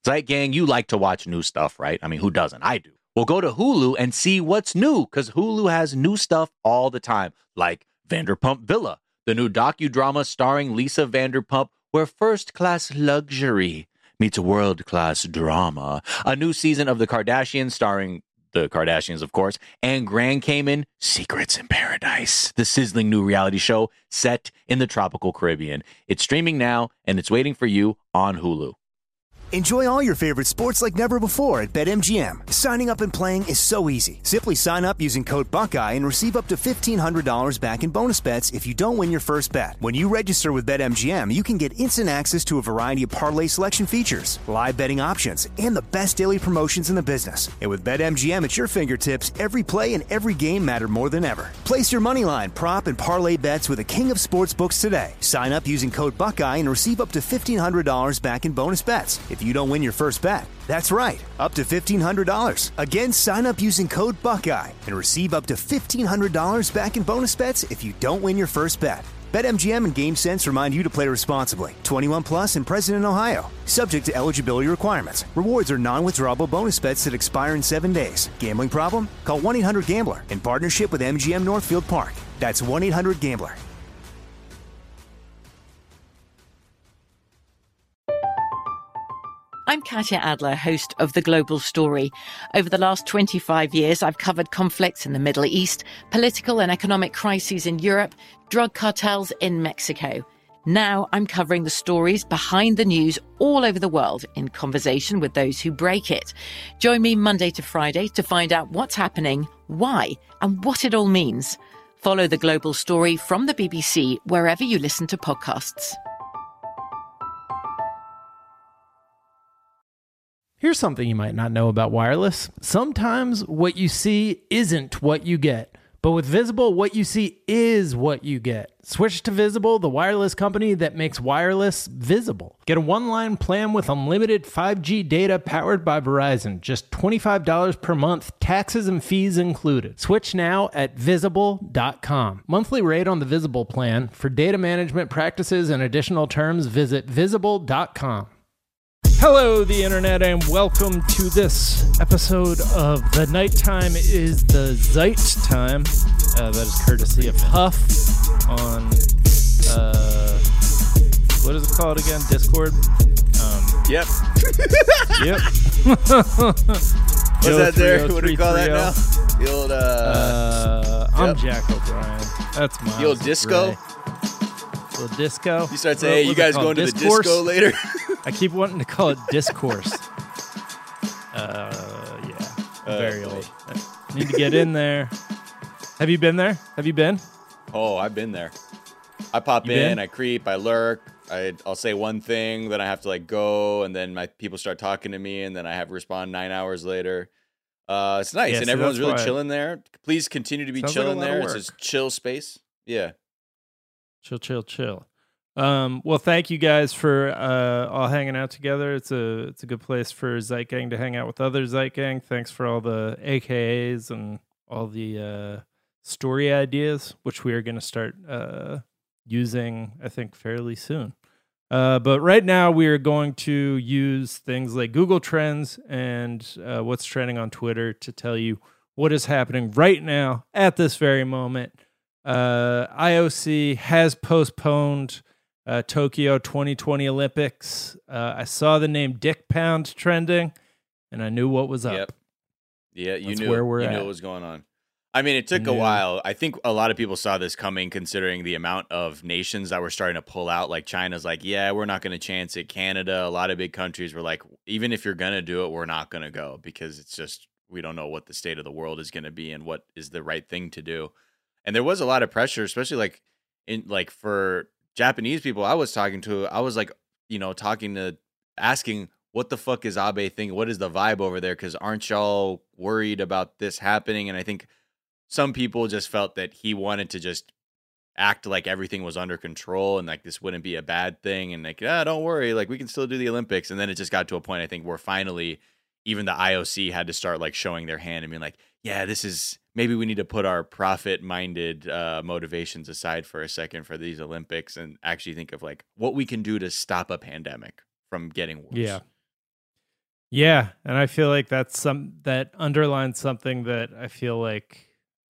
Zeit Gang, you like to watch new stuff, right? I mean, who doesn't? I do. Well, go to Hulu and see what's new, because Hulu has new stuff all the time, like Vanderpump Villa, the new docudrama starring Lisa Vanderpump, where first-class luxury meets world-class drama. A new season of The Kardashians starring the Kardashians, of course, and Grand Cayman, Secrets in Paradise, the sizzling new reality show set in the tropical Caribbean. It's streaming now, and it's waiting for you on Hulu. Enjoy all your favorite sports like never before at BetMGM. Signing up and playing is so easy. Simply sign up using code Buckeye and receive up to $1,500 back in bonus bets if you don't win your first bet. When you register with BetMGM, you can get instant access to a variety of parlay selection features, live betting options, and the best daily promotions in the business. And with BetMGM at your fingertips, every play and every game matter more than ever. Place your moneyline, prop, and parlay bets with the king of sportsbooks today. Sign up using code Buckeye and receive up to $1,500 back in bonus bets if you don't win your first bet. That's right, up to $1,500. Again, sign up using code Buckeye and receive up to $1,500 back in bonus bets if you don't win your first bet. BetMGM and GameSense remind you to play responsibly. 21 plus and present in Ohio. Subject to eligibility requirements. Rewards are non-withdrawable bonus bets that expire in 7 days. Gambling problem? Call 1-800-GAMBLER in partnership with MGM Northfield Park. That's 1-800-GAMBLER. I'm Katya Adler, host of The Global Story. Over the last 25 years, I've covered conflicts in the Middle East, political and economic crises in Europe, drug cartels in Mexico. Now I'm covering the stories behind the news all over the world in conversation with those who break it. Join me Monday to Friday to find out what's happening, why, and what it all means. Follow The Global Story from the BBC wherever you listen to podcasts. Here's something you might not know about wireless. Sometimes what you see isn't what you get. But with Visible, what you see is what you get. Switch to Visible, the wireless company that makes wireless visible. Get a one-line plan with unlimited 5G data powered by Verizon. Just $25 per month, taxes and fees included. Switch now at Visible.com. Monthly rate on the Visible plan. For data management practices and additional terms, visit Visible.com. Hello, the internet, and welcome to this episode of The Nighttime is the Zeit Time. That is courtesy of Huff on, what is it called again? Discord? Yep. Yep. What's that there? What do you call that now? The old, I'm Jack O'Brien. That's my the old disco? Little disco. You start saying, hey, you guys going to the disco later? I keep wanting to call it discourse. Very old. I need to get in there. Have you been there? Have you been? Oh, I've been there. I pop in, I creep, I lurk. I'll say one thing, then I have to like go, and then my people start talking to me, and then I have to respond 9 hours later. It's nice, Yeah, and so everyone's that's really why- chilling there. Please continue to be Sounds like a chilling lot of there. It's work. just chill space. Yeah. Chill. Well, thank you guys for all hanging out together. It's a good place for Zeit Gang to hang out with other Zeit Gang. Thanks for all the AKAs and all the story ideas, which we are going to start using, I think, fairly soon. But right now, we are going to use things like Google Trends and what's trending on Twitter to tell you what is happening right now at this very moment. IOC has postponed Tokyo 2020 Olympics. I saw the name Dick Pound trending, and I knew what was up. Yep. Yeah, you That's knew where we're you knew at. what was going on. I mean, it took a while. I think a lot of people saw this coming, considering the amount of nations that were starting to pull out. Like China's like, yeah, we're not going to chance it. Canada, a lot of big countries were like, even if you're going to do it, we're not going to go, because it's just, we don't know what the state of the world is going to be and what is the right thing to do. And there was a lot of pressure, especially for Japanese people I was talking to. I was like, asking, what the fuck is Abe thinking? What is the vibe over there? Because aren't y'all worried about this happening? And I think some people just felt that he wanted to just act like everything was under control and like this wouldn't be a bad thing. And like, don't worry, like we can still do the Olympics. And then it just got to a point, I think, where finally even the IOC had to start like showing their hand and being like, yeah, maybe we need to put our profit-minded motivations aside for a second for these Olympics and actually think of like what we can do to stop a pandemic from getting worse. Yeah. Yeah, and I feel like that underlines something that I feel like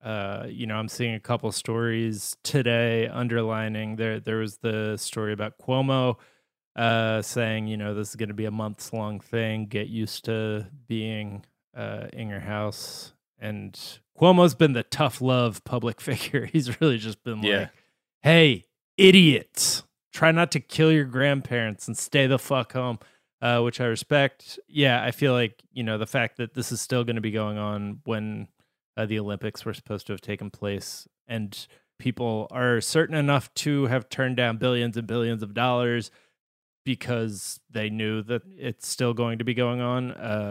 I'm seeing a couple stories today underlining. There was the story about Cuomo saying, this is going to be a months long thing. Get used to being in your house. And Cuomo's been the tough love public figure. He's really just been like, hey, idiots, try not to kill your grandparents and stay the fuck home, which I respect. Yeah, I feel like, the fact that this is still going to be going on when the Olympics were supposed to have taken place, and people are certain enough to have turned down billions and billions of dollars because they knew that it's still going to be going on,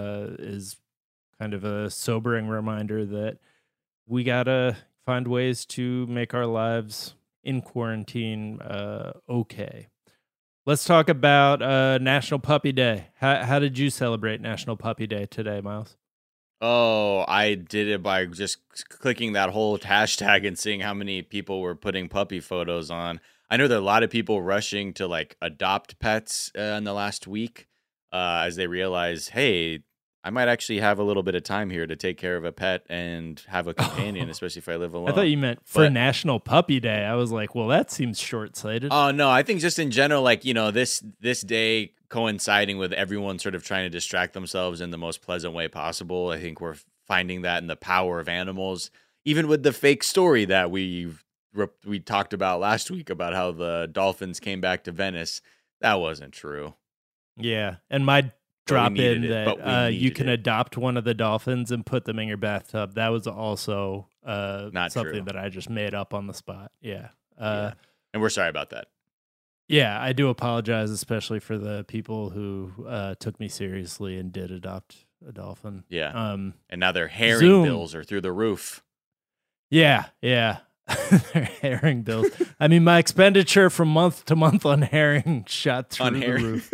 is kind of a sobering reminder that we gotta find ways to make our lives in quarantine okay. Let's talk about National Puppy Day. How did you celebrate National Puppy Day today, Miles? Oh, I did it by just clicking that whole hashtag and seeing how many people were putting puppy photos on. I know there are a lot of people rushing to like adopt pets in the last week as they realize, hey, I might actually have a little bit of time here to take care of a pet and have a companion, especially if I live alone. I thought you meant for National Puppy Day. I was like, well, that seems short-sighted. Oh, no, I think just in general, like, this day coinciding with everyone sort of trying to distract themselves in the most pleasant way possible. I think we're finding that in the power of animals, even with the fake story that we talked about last week about how the dolphins came back to Venice. That wasn't true. Yeah, and my drop in that you can adopt one of the dolphins and put them in your bathtub. That was also not something true. that I just made up on the spot. Yeah. And we're sorry about that. Yeah, I do apologize, especially for the people who took me seriously and did adopt a dolphin. Yeah. And now their herring bills are through the roof. Yeah. Their herring bills. I mean, my expenditure from month to month on herring shot through the roof.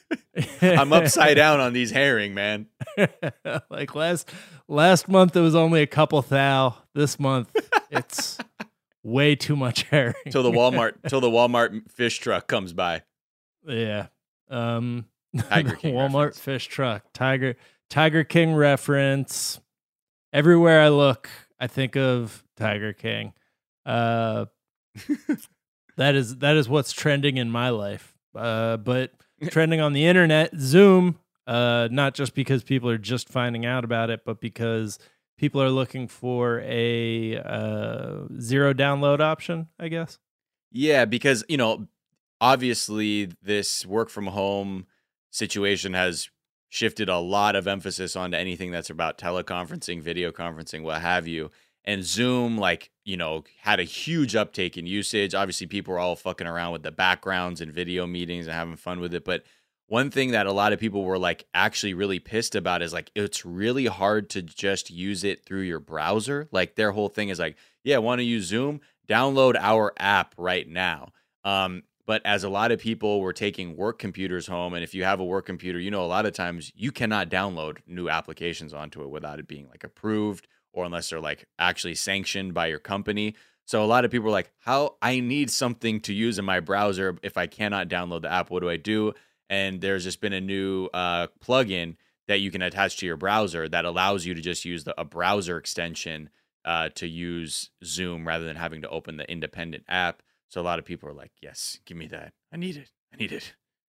I'm upside down on these herring, man. Like last month, it was only a couple thou. This month, it's way too much herring. Till the Walmart fish truck comes by. Yeah. Tiger King Walmart reference. Fish truck. Tiger King reference. Everywhere I look, I think of Tiger King. That is what's trending in my life. But trending on the internet, Zoom, not just because people are just finding out about it, but because people are looking for a zero download option, I guess. Yeah, because, obviously this work from home situation has shifted a lot of emphasis onto anything that's about teleconferencing, video conferencing, what have you. And Zoom, had a huge uptake in usage. Obviously, people were all fucking around with the backgrounds and video meetings and having fun with it. But one thing that a lot of people were actually really pissed about is it's really hard to just use it through your browser. Like their whole thing is want to use Zoom? Download our app right now. But as a lot of people were taking work computers home, and if you have a work computer, a lot of times you cannot download new applications onto it without it being approved, or unless they're actually sanctioned by your company. So a lot of people are how I need something to use in my browser. If I cannot download the app, what do I do? And there's just been a new plugin that you can attach to your browser that allows you to just use a browser extension to use Zoom rather than having to open the independent app. So a lot of people are yes, give me that. I need it.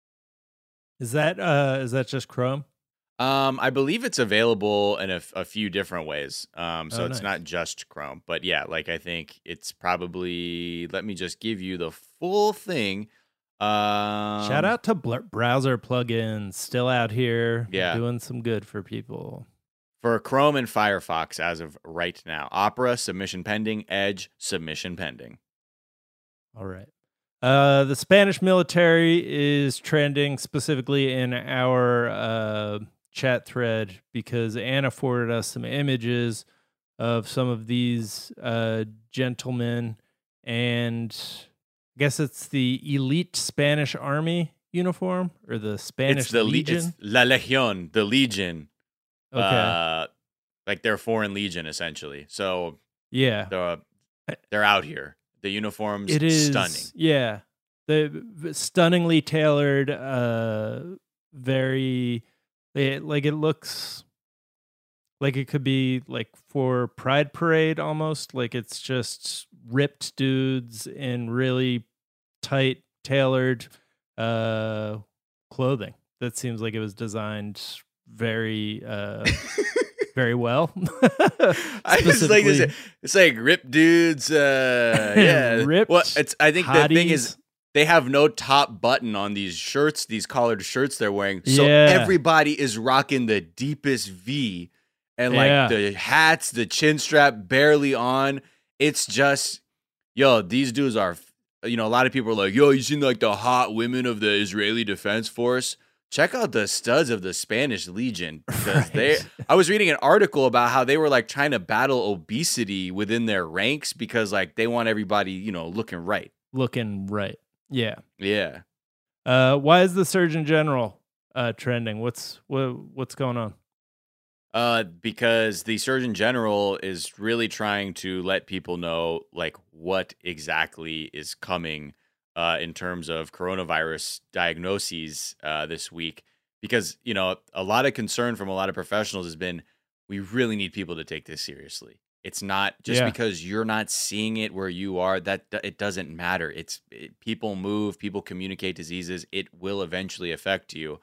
Is that just Chrome? I believe it's available in a few different ways. So nice. It's not just Chrome, but yeah, I think it's probably, let me just give you the full thing. Shout out to browser plugins, still out here, doing some good for people. For Chrome and Firefox as of right now. Opera, submission pending. Edge, submission pending. All right. The Spanish military is trending specifically in our chat thread because Anna forwarded us some images of some of these gentlemen, and I guess it's the elite Spanish army uniform or the Spanish Legion. It's La Legion, the Legion. Okay. Their foreign legion, essentially. So yeah, they're out here. The uniform's stunning. Yeah, the stunningly tailored, very It looks like it could be like for Pride Parade almost. Like it's just ripped dudes in really tight, tailored clothing. That seems like it was designed very very well. I just like this. It's like ripped dudes. Yeah, ripped. Well, I think hotties. the thing is they have no top button on these shirts, these collared shirts they're wearing. So everybody is rocking the deepest V, and like the hats, the chin strap barely on. It's just, yo, these dudes are. A lot of people are like, yo, you seen like the hot women of the Israeli Defense Force? Check out the studs of the Spanish Legion, because I was reading an article about how they were like trying to battle obesity within their ranks because like they want everybody, looking right. Yeah. Yeah. Why is the Surgeon General trending? What's going on? Because the Surgeon General is really trying to let people know like what exactly is coming in terms of coronavirus diagnoses this week. Because, a lot of concern from a lot of professionals has been, we really need people to take this seriously. It's not just because you're not seeing it where you are, that it doesn't matter. People move, people communicate diseases. It will eventually affect you.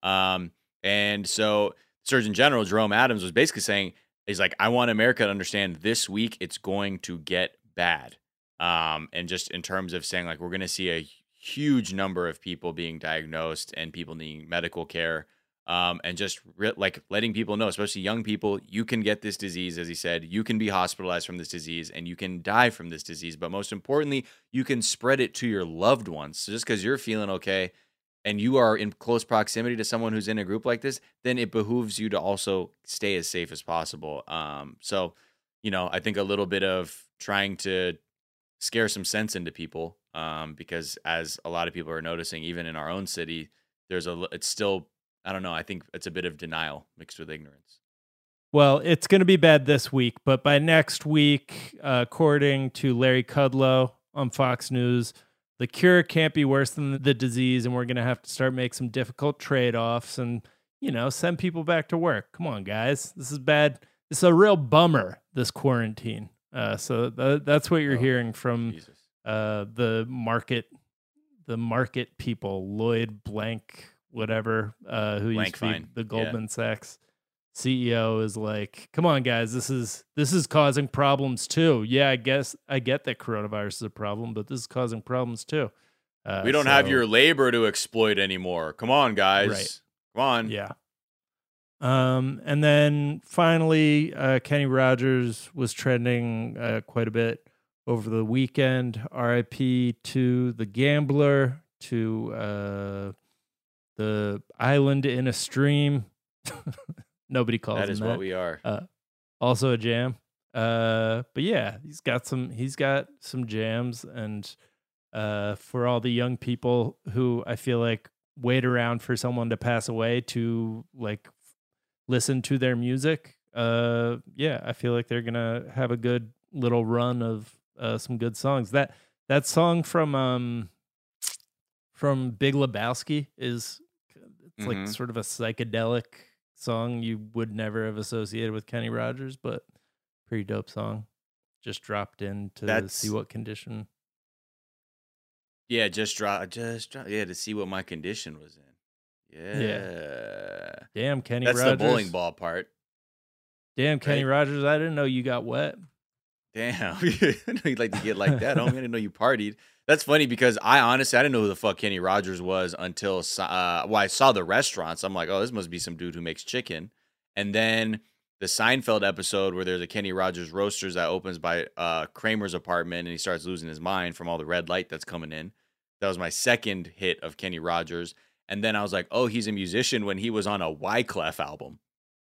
And so Surgeon General Jerome Adams was basically saying, he's like, I want America to understand this week it's going to get bad. And just in terms of saying like, we're going to see a huge number of people being diagnosed and people needing medical care. And just like letting people know, especially young people, you can get this disease. As he said, you can be hospitalized from this disease and you can die from this disease. But most importantly, you can spread it to your loved ones. So just because you're feeling okay and you are in close proximity to someone who's in a group like this, then it behooves you to also stay as safe as possible. So, I think a little bit of trying to scare some sense into people, because as a lot of people are noticing, even in our own city, it's still, I don't know, I think it's a bit of denial mixed with ignorance. Well, it's going to be bad this week, but by next week, according to Larry Kudlow on Fox News, the cure can't be worse than the disease, and we're going to have to start make some difficult trade-offs and, send people back to work. Come on, guys. This is bad. It's a real bummer, this quarantine. So that's what you're hearing from the market people, Lloyd Blank, whatever, who used to be the Goldman Sachs CEO, is like, come on, guys, this is causing problems too. Yeah, I guess I get that coronavirus is a problem, but this is causing problems too. We don't have your labor to exploit anymore. Come on, guys. Right. Come on. Yeah. And then finally, Kenny Rogers was trending quite a bit over the weekend. R.I.P. to the gambler, to the island in a stream. Nobody calls him that. That is what we are. Also a jam. But yeah, he's got some jams, and for all the young people who I feel like wait around for someone to pass away to like listen to their music. I feel like they're gonna have a good little run of some good songs. That song from Big Lebowski is like sort of a psychedelic song you would never have associated with Kenny Rogers, but pretty dope song. Just dropped in to see what condition. Yeah, just drop. Yeah, to see what my condition was in. Yeah. Damn, Kenny That's Rogers. the bowling ball part. Damn, Kenny Rogers. I didn't know you got wet. Damn. I know you'd like to get like that, homie. I didn't know you partied. That's funny because I didn't know who the fuck Kenny Rogers was until I saw the restaurants. I'm like, oh, this must be some dude who makes chicken. And then the Seinfeld episode where there's a Kenny Rogers Roasters that opens by Kramer's apartment and he starts losing his mind from all the red light that's coming in. That was my second hit of Kenny Rogers. And then I was like, oh, he's a musician when he was on a Wyclef album.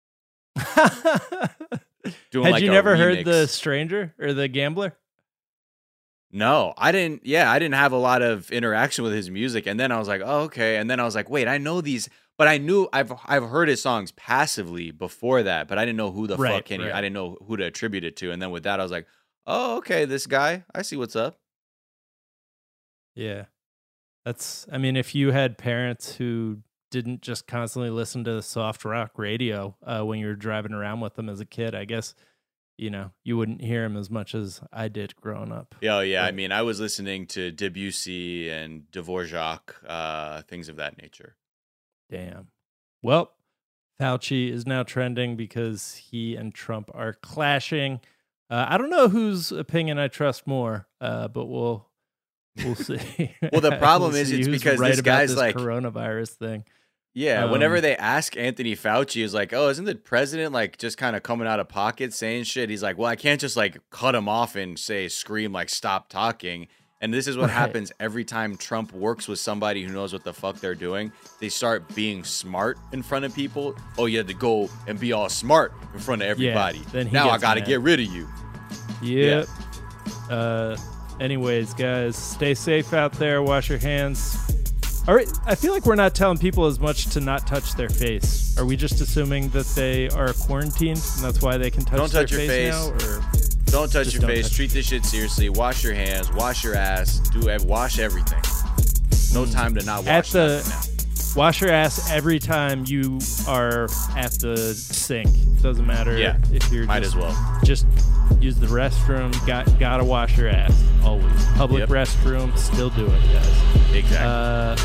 Had you never heard The Stranger or The Gambler? No, I didn't. Yeah, I didn't have a lot of interaction with his music. And then I was like, oh, okay. And then I was like, wait, I know these, but I knew I've heard his songs passively before that, but I didn't know who the fuck Kenny. I didn't know who to attribute it to. And then with that, I was like, oh, okay, this guy, I see what's up. Yeah. I mean, if you had parents who didn't just constantly listen to soft rock radio when you were driving around with him as a kid. I guess, you wouldn't hear him as much as I did growing up. Yeah, yeah. I mean, I was listening to Debussy and Dvorak, things of that nature. Damn. Well, Fauci is now trending because he and Trump are clashing. I don't know whose opinion I trust more, but we'll see. Well, the problem is it's who's because right this about guy's this like coronavirus thing. Yeah, whenever they ask Anthony Fauci, is like, oh, isn't the president like just kind of coming out of pocket saying shit? He's like, well, I can't just like cut him off and scream like, stop talking. And this is what happens every time Trump works with somebody who knows what the fuck they're doing. They start being smart in front of people. Oh, you had to go and be all smart in front of everybody. Then he now I gets got to mad. get rid of you. Yep. Anyways, guys, stay safe out there. Wash your hands. All right. I feel like we're not telling people as much to not touch their face. Are we just assuming that they are quarantined and that's why they can touch Don't their touch your face now? Or Don't touch just your don't face. touch Treat this shit seriously. Wash your hands. Wash your ass. Wash everything. No time to not wash nothing now. Wash your ass every time you are at the sink. Doesn't matter if you're might as well. Just use the restroom. Gotta wash your ass always. Public restroom, still do it, guys. Exactly.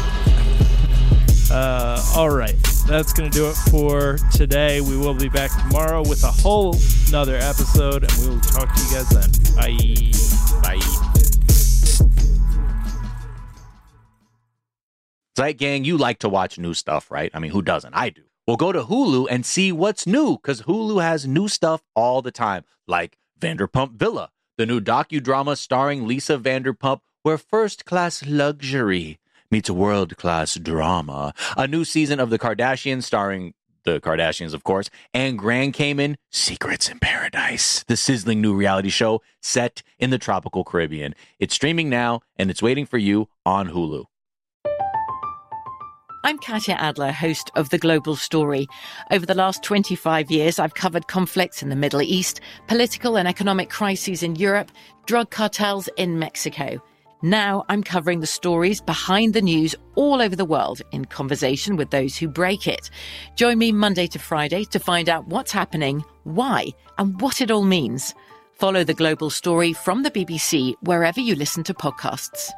All right, that's gonna do it for today. We will be back tomorrow with a whole another episode, and we will talk to you guys then. Bye. Bye. Zeit Gang, you like to watch new stuff, right? I mean, who doesn't? I do. Well, go to Hulu and see what's new, because Hulu has new stuff all the time, like Vanderpump Villa, the new docudrama starring Lisa Vanderpump, where first-class luxury meets world-class drama. A new season of The Kardashians starring the Kardashians, of course, and Grand Cayman, Secrets in Paradise, the sizzling new reality show set in the tropical Caribbean. It's streaming now, and it's waiting for you on Hulu. I'm Katya Adler, host of The Global Story. Over the last 25 years, I've covered conflicts in the Middle East, political and economic crises in Europe, drug cartels in Mexico. Now I'm covering the stories behind the news all over the world in conversation with those who break it. Join me Monday to Friday to find out what's happening, why, and what it all means. Follow The Global Story from the BBC wherever you listen to podcasts.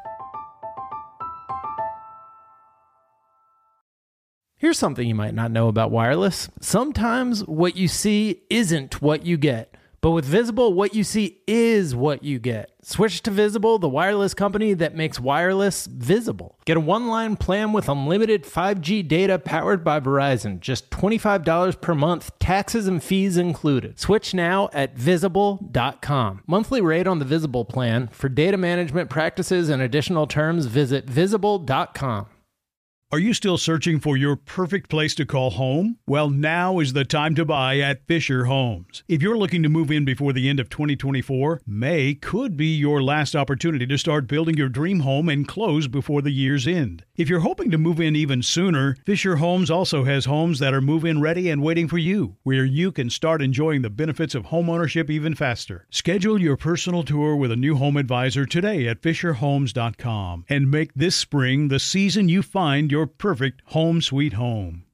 Here's something you might not know about wireless. Sometimes what you see isn't what you get. But with Visible, what you see is what you get. Switch to Visible, the wireless company that makes wireless visible. Get a one-line plan with unlimited 5G data powered by Verizon. Just $25 per month, taxes and fees included. Switch now at Visible.com. Monthly rate on the Visible plan. For data management practices and additional terms, visit Visible.com. Are you still searching for your perfect place to call home? Well, now is the time to buy at Fisher Homes. If you're looking to move in before the end of 2024, May could be your last opportunity to start building your dream home and close before the year's end. If you're hoping to move in even sooner, Fisher Homes also has homes that are move-in ready and waiting for you, where you can start enjoying the benefits of homeownership even faster. Schedule your personal tour with a new home advisor today at FisherHomes.com and make this spring the season you find your perfect home sweet home.